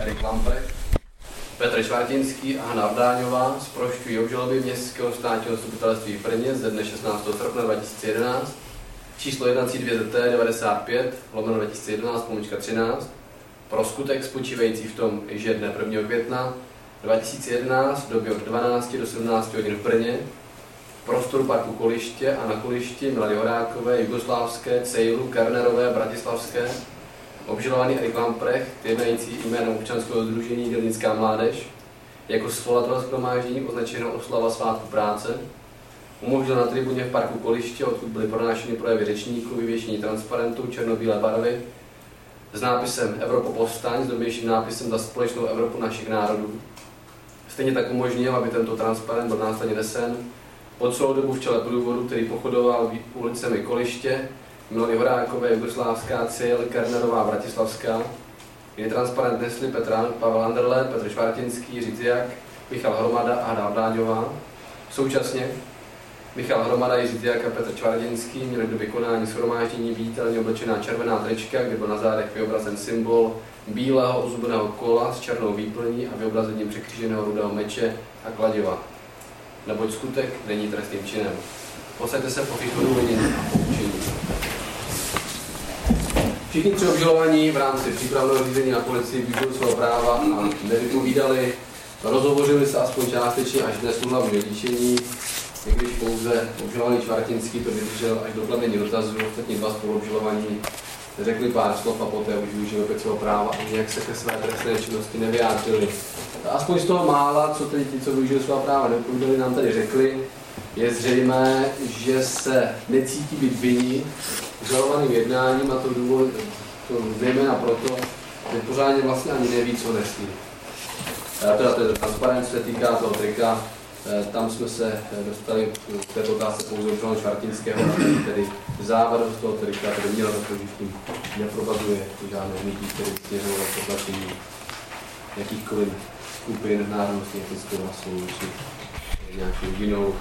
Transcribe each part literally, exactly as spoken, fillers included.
Erik Lamprecht, Petr Švartinský a Hana Ordáňová zprošťují obžaloby Městského státního zastupitelství v Brně ze dne šestnáctého srpna dva tisíce jedenáct, číslo jednací dvě Z T devadesát pět lomeno dva tisíce jedenáct pomůčka třináct, pro skutek spočívající v tom, že dne prvního května dva tisíce jedenáct v době od dvanácti do sedmnácti hodin v Brně v prostoru parku Koliště a na Kolišti Milady Horákové, Jugoslávské, Cejlu, Kernerové, Bratislavské obžalovaný Erik Lamprecht, jednající jménem občanského sdružení Dělnická mládež, jako svolatel shromáždění označeného oslava svátku práce, umožnil na tribuně v parku Koliště, odkud byly pronášeny projevy řečníků, vyvěšení transparentů černobílé barvy s nápisem Evropo povstaň, s drobnějším nápisem Za společnou Evropu našich národů. Stejně tak umožnil, aby tento transparent byl následně nesen po celou dobu v čele průvodu, který pochodoval ulicemi Koliště, Milady Horákové, Jugoslávská, Cejl, Kernerová, Bratislavská, kdy transparent nesli Petra, Pavel Anderle, Petr Švartinský, Jiří Dziak, Michal Hromada a Hana Ordáňová. Současně Michal Hromada, Jiří Dziak a Petr Švartinský měli do vykonání shromáždění viditelně oblečená červená trička, kde byl na zádech vyobrazen symbol bílého ozdobeného kola s černou výplní a vyobrazením překříženého rudého meče a kladiva. Neboť skutek není trestným činem. Posaďte se po těch odůvodnění a poučení. Všichni tři obžalovaní v rámci přípravného řízení na policii využili svého práva a nevypovídali, rozhovořili se aspoň částečně až dnes hlavně líčení, i když pouze obžalovaný Švartinský to vydržel až do kladení dotazů, ostatní dva spoluobžalovaní řekli pár slov a poté už využili opět svého práva a nějak se ke své trestné činnosti nevyjádřili. Aspoň z toho mála, co tedy ti, co využili svého práva, nevypovídali, nám tady řekli, je zřejmé, že se necítí být vinni žalovaným jednáním a to důvod, to zejména proto, že pořádně vlastně ani neví, co nesli. Teda to je transparent, se týká toho trika, tam jsme se dostali v této otázce pouze obžalovaného Švartinského, tedy závadost toho trika, tedy měla za to, že tím nepropaguje žádné hnutí, který směřoval k potlačení jakýchkoliv skupin národnostní, etnickou rasu či nějakou jinou.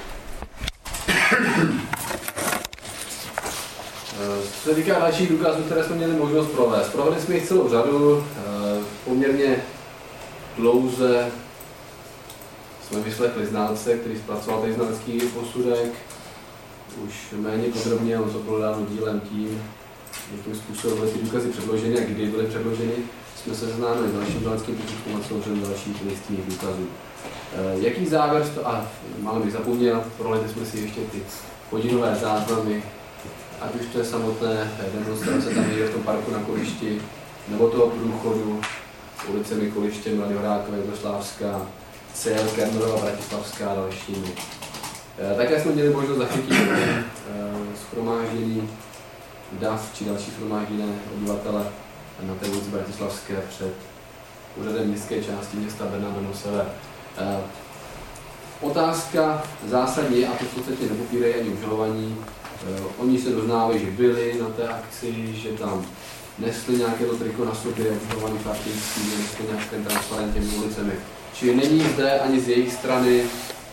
Co se týká dalších důkazů, které jsme měli možnost provést. Provedli jsme jich celou řadu, poměrně dlouze jsme vyslechli znalce, který zpracoval ten znalecký posudek. Už méně podrobně, on to bylo dáno dílem tím, jakým způsobem byly ty důkazy předloženy a kdy byly předloženy. Jsme se seznámili s dalším znaleckým posudkem a celou řadu dalších listinných důkazů. Jaký závěr, a máme bych zapomněl, prolejte jsme si ještě ty hodinové záznamy, ať už to je samotné demonstrace tam je v tom parku na Kolišti, nebo toho průchodu ulicemi Koliště, Milady Horákové, Jugoslávská, Cejl, Kernerová, Bratislavská a dalšími. Také jsme měli možnost zachytit shromáždění dav či další shromážděné obyvatele na té ulici Bratislavské před úřadem městské části města Brna Brno Sever. Uh, otázka zásadní je, a to v podstatě nepopírají ani obžalovaní, uh, oni se doznávají, že byli na té akci, že tam nesli nějaké to triko na sobě, obžalovaný Švartinský, nesli nějaké transparent těmi ulicemi. Čili není zde ani z jejich strany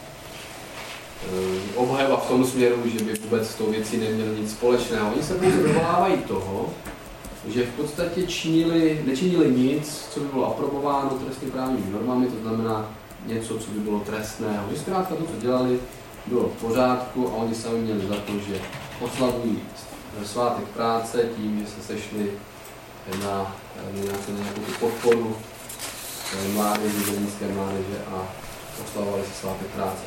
uh, obhajoba v tom směru, že by vůbec s tou věcí neměli nic společného. Oni se pouze dovolávají toho, že v podstatě činili, nečinili nic, co by bylo aprobováno trestně právními normami, to znamená něco, co by bylo trestného. Že zkrátka to, co dělali, bylo v pořádku a oni sami měli za to, že oslavují svátek práce tím, že se sešli na, na nějakou podporu mládeže, dělnické mládeže a oslavovali si svátek práce.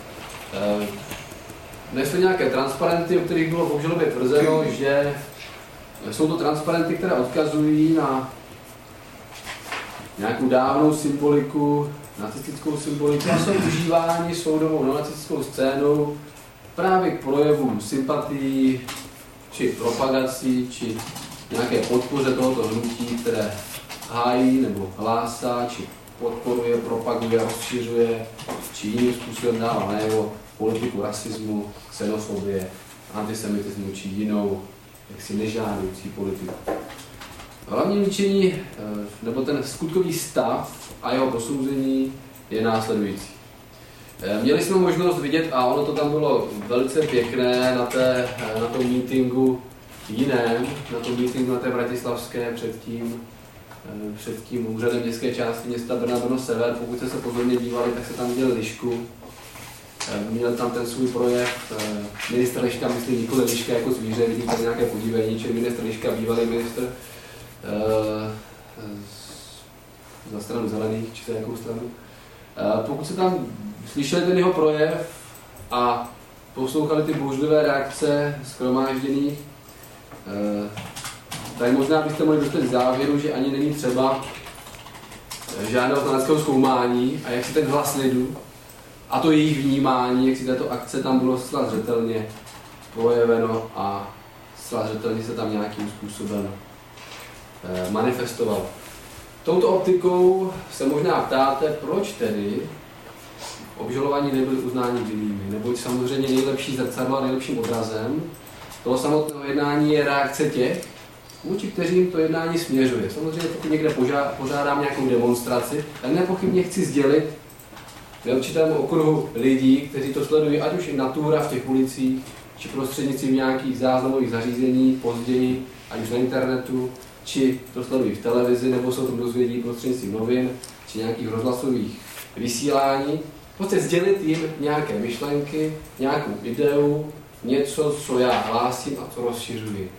Nesli nějaké transparenty, o kterých bylo v obžalobě tvrzeno, že jsou to transparenty, které odkazují na nějakou dávnou symboliku, nacistickou symboliku a jsou užíváni soudovou neonacistickou scénou právě k projevům sympatií, či propagací, či nějaké podpoře tohoto hnutí, které hájí nebo hlásá, či podporuje, propaguje, rozšiřuje, či jiným způsobem dává najevo politiku rasismu, xenofobie, antisemitismu, či jinou jaksi nežádoucí politiku. Hlavní líčení, nebo ten skutkový stav a jeho posouzení je následující. Měli jsme možnost vidět, a ono to tam bylo velice pěkné na, té, na tom meetingu jiném, na tom meetingu na té bratislavské předtím, před tím úřadem městské části města Brna Brno Sever. Pokud jste se pozorně dívali, tak se tam viděl Lišku. Měl tam ten svůj projekt. Ministr Liška, myslím nikoli Liška jako zvíře, vidím tady nějaké podívení, čili ministr Liška, bývalý ministr za stranu zelených, či za jakou stranu. Pokud se tam slyšeli ten jeho projev a poslouchali ty bouřlivé reakce shromážděných, tak možná byste mohli dostat k závěru, že ani není třeba žádného znaleckého zkoumání a jak si ten hlas lidu a to jejich vnímání, jak si této akce tam bylo zcela zřetelně projeveno a zcela zřetelně se tam nějakým způsobem manifestovalo. Touto optikou se možná ptáte, proč tedy obžalovaní nebyli uznáni vinnými, neboť samozřejmě nejlepší zrcadlo a nejlepším obrazem toho samotného jednání je reakce těch, vůči kterým to jednání směřuje. Samozřejmě pokud někde požádám nějakou demonstraci, tak nepochybně chci sdělit určitému okruhu lidí, kteří to sledují, ať už i natura v těch ulicích, či prostřednictvím nějakých záznamových zařízení, později, ať už na internetu, či to sledují v televizi, nebo se o tom dozvědí prostřednictvím novin, či nějakých rozhlasových vysílání. Prostě sdělit jim nějaké myšlenky, nějakou ideu, něco, co já hlásím a co rozšiřuji.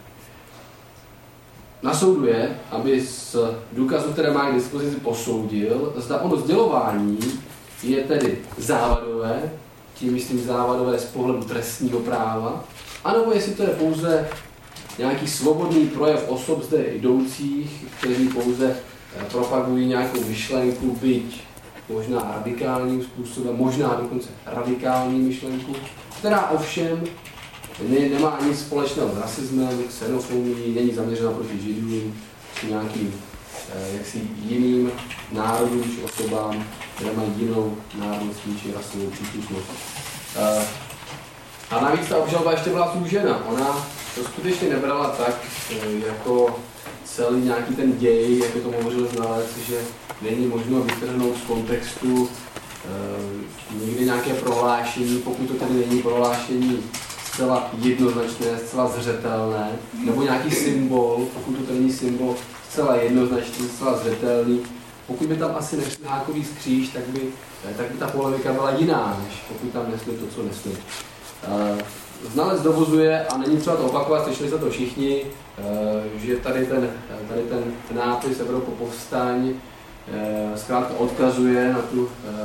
Na soudu je, aby z důkazů, které má k dispozici, posoudil, zda ono sdělování je tedy závadové, tím myslím závadové z pohledu trestního práva, anebo jestli to je pouze nějaký svobodný projev osob zde jdoucích, kteří pouze propagují nějakou myšlenku, byť možná radikálním způsobem, možná dokonce radikální myšlenku, která ovšem ne, nemá nic společného s rasismem, xenofobií, není zaměřena proti židům, či nějakým eh, jaksi jiným národům či osobám, které mají jinou národnostní či rasovou příslušnost. Eh, a navíc ta obžaloba ještě byla zúžena. Ona to skutečně nebrala tak, eh, jako celý nějaký ten děj, jak by to hovořil znalec, že není možno vytrhnout z kontextu e, někdy nějaké prohlášení, pokud to tedy není prohlášení zcela jednoznačné, zcela zřetelné, nebo nějaký symbol, pokud to tedy není symbol zcela jednoznačný, zcela zřetelný. Pokud by tam asi nešli hákový skříž, tak by, tak by ta polemika byla jiná, než pokud tam nesli to, co nesli. E, Znalec dovozuje, a není třeba to opakovat, slyšeli se to všichni, že tady ten, tady ten nápis Evropa povstaň zkrátka odkazuje na, tu,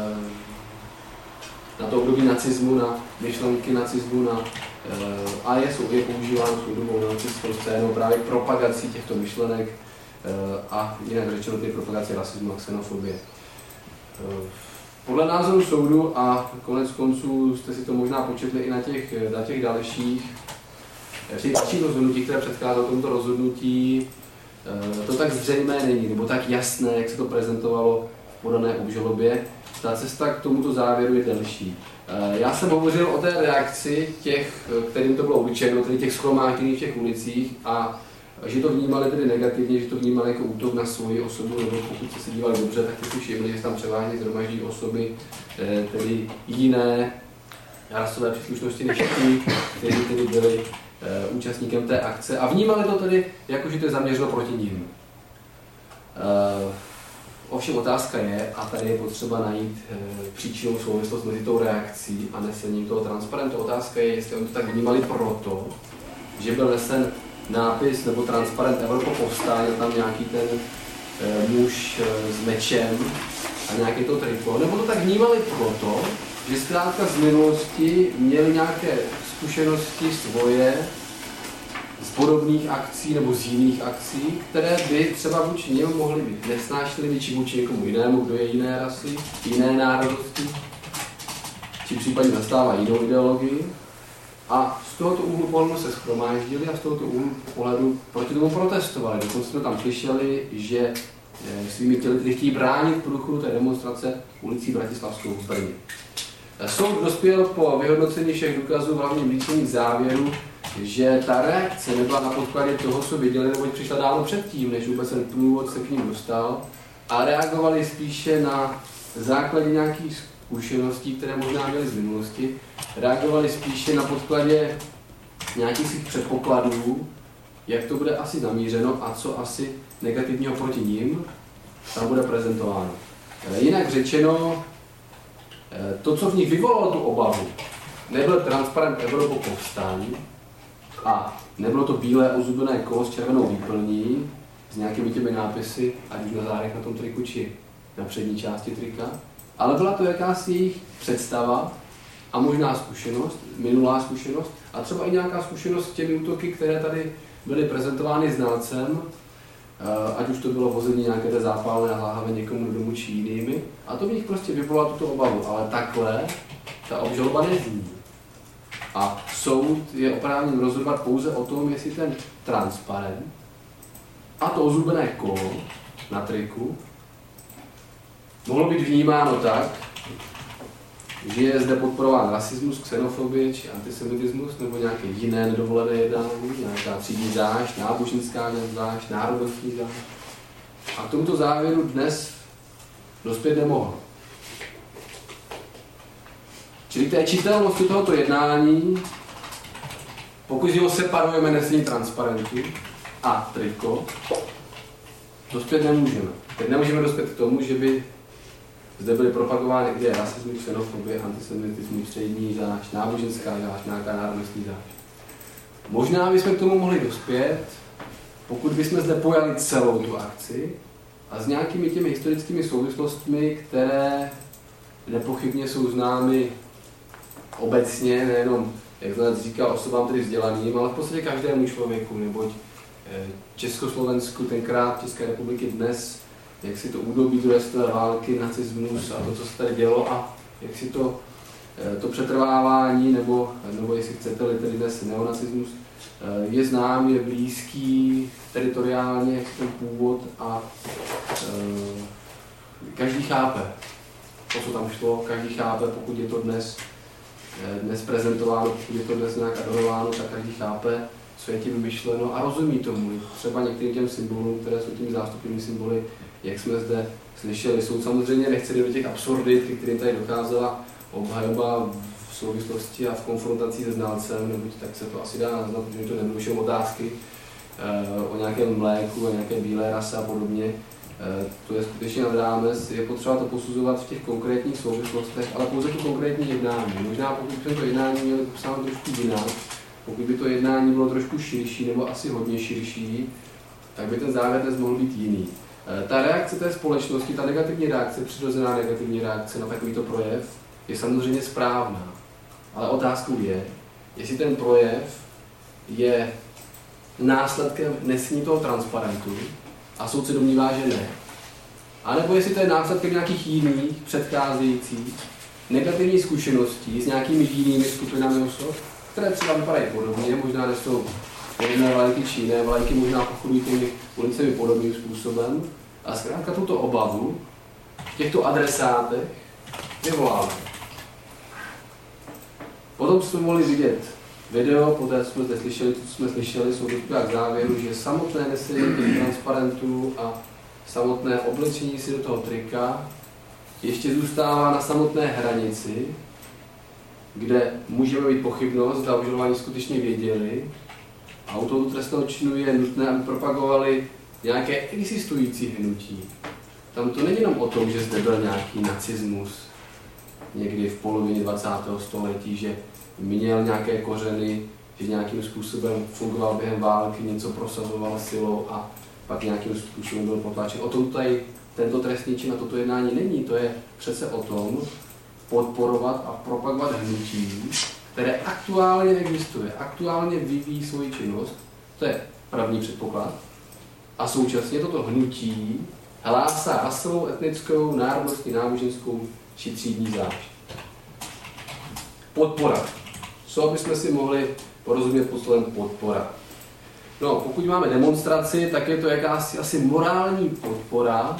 na to období nacismu, na myšlenky nacismu, na, a je, je používán soudobou nacistickou scénou právě k propagaci těchto myšlenek a jinak řečeno ty propagaci rasismu a xenofobie. Podle názoru soudu, a konec konců jste si to možná početli i na těch, na těch dalších, při dalších rozhodnutí, které předcházelo tomuto rozhodnutí, to tak zřejmé není, nebo tak jasné, jak se to prezentovalo v podané obžalobě. Ta cesta k tomuto závěru je delší. Já jsem hovořil o té reakci těch, kterým to bylo určeno, tedy těch shromážděných v těch ulicích, a že to vnímali tedy negativně, že to vnímali jako útok na svoji osobu, nebo pokud jste se dívali dobře, tak jste si všimli, že tam převážně shromaždí osoby, tedy jiné rasové příslušnosti než ti, kteří tedy byli uh, účastníkem té akce, a vnímali to tedy jako, že to je zaměřeno proti ním. Uh, ovšem otázka je, a tady je potřeba najít uh, příčinou souvislost mezi tou reakcí a nesením toho transparentu. Otázka je, jestli oni to tak vnímali proto, že byl nesen nápis nebo transparent Evropa povstání, tam nějaký ten e, muž e, s mečem a nějaký to triko, nebo to tak vnímali proto, že zkrátka z minulosti měli nějaké zkušenosti svoje z podobných akcí nebo z jiných akcí, které by třeba vůči němu mohly být nesnášlivé, či vůči někomu jinému, kdo je jiné rasy, jiné národnosti, či případně zastává jinou ideologii. A z tohoto úhlu pohledu se shromáždili a z tohoto úhlu pohledu proti tomu protestovali. Dokonce jsme tam slyšeli, že svými těli tedy chtějí bránit průchodu té demonstrace ulicí Bratislavskou v Brně. Soud dospěl po vyhodnocení všech důkazů v hlavním líčení k závěru, že ta reakce nebyla na podkladě toho, co viděli, nebo přišla dávno předtím, než vůbec ten průvod se k ním dostal, a reagovali spíše na základě nějakých zkušeností, které možná měly z minulosti, reagovali spíše na podkladě nějakých svých předpokladů, jak to bude asi zamířeno a co asi negativního proti nim, tam bude prezentováno. Jinak řečeno, to, co v nich vyvolalo tu obavu, nebyl transparent Evropu povstání a nebylo to bílé ozubené kolo s červenou výplní s nějakými těmi nápisy, ať už na zádech na tom triku, či na přední části trika, ale byla to jakási jejich představa a možná zkušenost, minulá zkušenost a třeba i nějaká zkušenost s těmi útoky, které tady byly prezentovány znalcem, ať už to bylo vození nějaké té zápalné láhve někomu do domu či jinými. A to v nich prostě vyvolalo tuto obavu, ale takhle ta obžaloba nezní. A soud je oprávněn rozhodovat pouze o tom, jestli ten transparent a to ozubené kolo na triku mohlo být vnímáno tak, že je zde podporován rasismus, xenofobie či antisemitismus nebo nějaké jiné nedovolené jednání, nějaká třídní zášť, náboženská zášť, národnostní zášť. A k tomuto závěru dnes dospět nemohl. Čili té čitelnosti tohoto jednání, pokud ho separujeme nesení transparentu a triko, dospět nemůžeme. Teď nemůžeme dospět k tomu, že by zde byly propagovány ideje rasismu, xenofobie, antisemitismu, střední zášť, náboženská zášť, nějaká národnostní zášť. Možná bychom k tomu mohli dospět, pokud bychom zde pojali celou tu akci a s nějakými těmi historickými souvislostmi, které nepochybně jsou známy obecně, nejenom, jak to říkal, osobám tedy vzdělaným, ale v podstatě každému člověku, neboť Československu, tenkrát České republiky dnes, jak si to údobí druhé světové války, nacismus a to, co se tady dělo a jak si to, to přetrvávání, nebo, nebo jestli chcete-li tedy dnes neonacismus, je znám, je blízký teritoriálně ten původ a e, každý chápe, o co tam šlo, každý chápe, pokud je to dnes, dnes prezentováno, pokud je to dnes nějak adorováno, tak každý chápe, co je tím myšleno a rozumí tomu. Třeba některým těm symbolům, které jsou těmi zástupnými symboly, jak jsme zde slyšeli, jsou samozřejmě, nechci do těch absurdit, kterým tady docházela obhajoba v souvislosti a v konfrontaci se znalcem, neboť tak se to asi dá naznat, protože to nebyly otázky o nějakém mléku, o nějaké bílé rase a podobně. To je skutečně nad rámec, je potřeba to posuzovat v těch konkrétních souvislostech, ale pouze to konkrétní jednání. Možná pokud by to jednání mělo popsáno trošku jinak, pokud by to jednání bylo trošku širší, nebo asi hodně širší, tak by ten závěr dnes mohl být jiný. Ta reakce té společnosti, ta negativní reakce, přirozená negativní reakce na takovýto projev, je samozřejmě správná. Ale otázkou je, jestli ten projev je následkem nesení toho transparentu a soud se domnívá, že ne. A nebo jestli to je následkem nějakých jiných předcházejících negativních zkušeností s nějakými jinými skupinami osob, které třeba vypadají podobně, možná nesou podobné vlajky či jiné vlajky, možná pochodují těmi ulicemi podobným způsobem. A zkrátka tuto obavu v těchto adresátech vyvoláme. Potom jsme mohli vidět video, poté jsme zde slyšeli, to, co jsme slyšeli, jsou dospělá k závěru, že samotné nesení těch transparentů a samotné oblečení si do toho trika ještě zůstává na samotné hranici, kde můžeme mít pochybnost, zda obžalovaní skutečně věděli a u tohoto trestného činu je nutné, aby propagovali nějaké existující hnutí. Tam to není jenom o tom, že zde byl nějaký nacismus někdy v polovině dvacátého století, že měl nějaké kořeny, že nějakým způsobem fungoval během války, něco prosazoval silou a pak nějakým způsobem byl potlačen. O tom tady tento trestný čin a toto jednání není. To je přece o tom podporovat a propagovat hnutí, které aktuálně existuje, aktuálně vyvíjí svoji činnost. To je první předpoklad. A současně toto hnutí hlásá rasovou, etnickou, národnostní, náboženskou či třídní zášť. Podpora. Co bychom si mohli porozumět pod slovem podpora? No, pokud máme demonstraci, tak je to jakási asi morální podpora,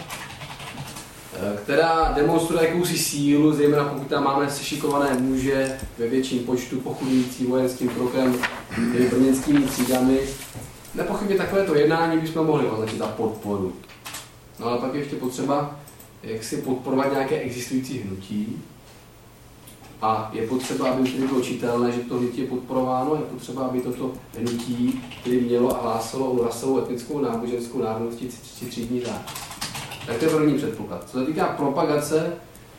která demonstruje jakousi sílu, zejména pokud tam máme sešikované muže ve větším počtu pochodující vojenským krokem, těmi brněnskými třídami. Nepochybně takovéto jednání bychom mohli označit za podporu. No ale pak je ještě potřeba jak si podporovat nějaké existující hnutí. A je potřeba, aby to bylo čitelné, že to hnutí je podporováno, je potřeba, aby toto hnutí, které mělo a hlásalo o rasovou, etnickou, náboženskou národností či třídní řád. Tak to je první předpoklad. Co se týká propagace,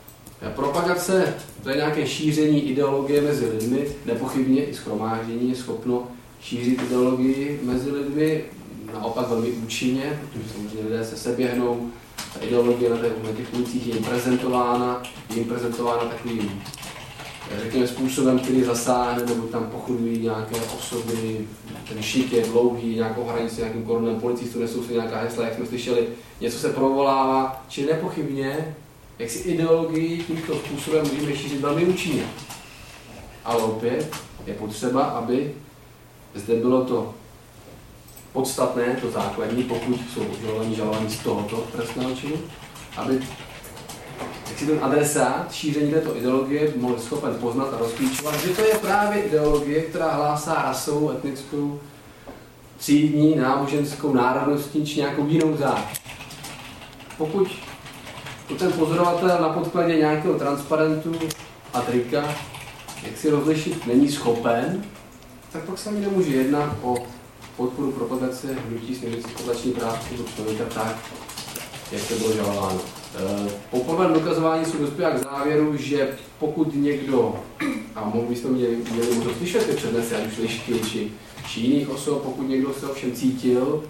propagace to je nějaké šíření ideologie mezi lidmi, nepochybně i shromáždění je schopno šířit ideologii mezi lidmi, naopak velmi účinně, protože samozřejmě lidé se seběhnou, ta ideologie na, na těch ulicích je jim prezentována, je jim prezentována takovým, řekněme, způsobem, který zasáhne, nebo tam pochodují nějaké osoby, ten šik je dlouhý, nějakou hranici, nějakým koronem policistů, nesou se nějaká hesla, jak jsme slyšeli, něco se provolává, či nepochybně, jak si ideologii tímto způsobem můžeme šířit velmi účinně. Ale opět je potřeba, aby zde bylo to podstatné, to základní, pokud jsou obžalovaní žalovaní z tohoto trestného činu, aby jak si ten adresát šíření této ideologie mohl schopen poznat a rozklíčovat, že to je právě ideologie, která hlásá rasovou, etnickou, třídní, náboženskou, národnostní či nějakou jinou záď. Pokud to ten pozorovatel na podkladě nějakého transparentu a trika, jak si rozlišit, není schopen, tak pak se ani nemůže jednat o podporu propagace hnutí směřující k oblační práci do člověka tak, jak to bylo žalováno. Po prvém dokazování jsou dospěla k závěru, že pokud někdo, a mohli bychom měli, měli možnost slyšet ty přednesy, ať už Lišky či, či jiných osob, pokud někdo se ovšem cítil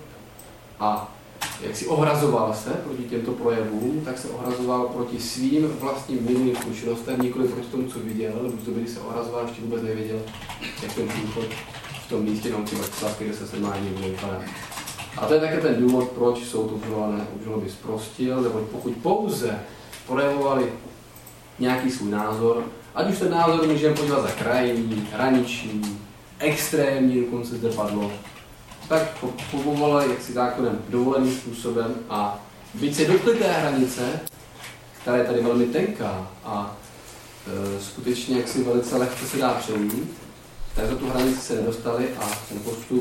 a jak si ohrazoval se proti těmto projevům, tak se ohrazoval proti svým vlastním minulým zkušenostem, nikoli proti tomu, co viděl, nebo to by se ohrazoval, ještě vůbec nevěděl, jak ten průchod v tom místě na Vrclavské, kde se setkání bude vypadat. A to je také ten důvod, proč soud obžalované obžaloby zprostil, nebo pokud pouze projevovali nějaký svůj názor, ať už ten názor můžeme podívat za krajní, hraniční, extrémní, dokonce zde padlo, tak povolali jaksi zákonem dovoleným způsobem a byť se dotkli té hranice, která je tady velmi tenká a e, skutečně jaksi velice lehce se dá přejít, tak za tu hranici se nedostali a ten postup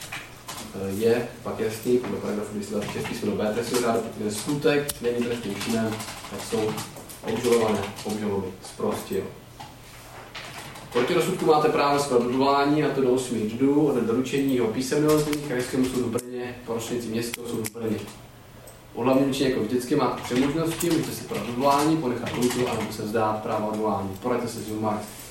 e, je pak jasný, podle paragrafu dvě stě dvacet šest písmeno B trestního řádu, protože skutek není trestným činem, tak jsou obžalované obžaloby zprostil. Proti rozsudku máte právo spravedlivání, a to do osmi dnů od doručení jeho písemného znění Krajskému soudu Brně, prostřednictvím Městského soudu Brně. U hlavní ručení jako vždycky máte tři možnosti, můžete si podat odvolání, ponechat lhůtu, anebo se vzdát práva odvolání. Poraďte se s Mark.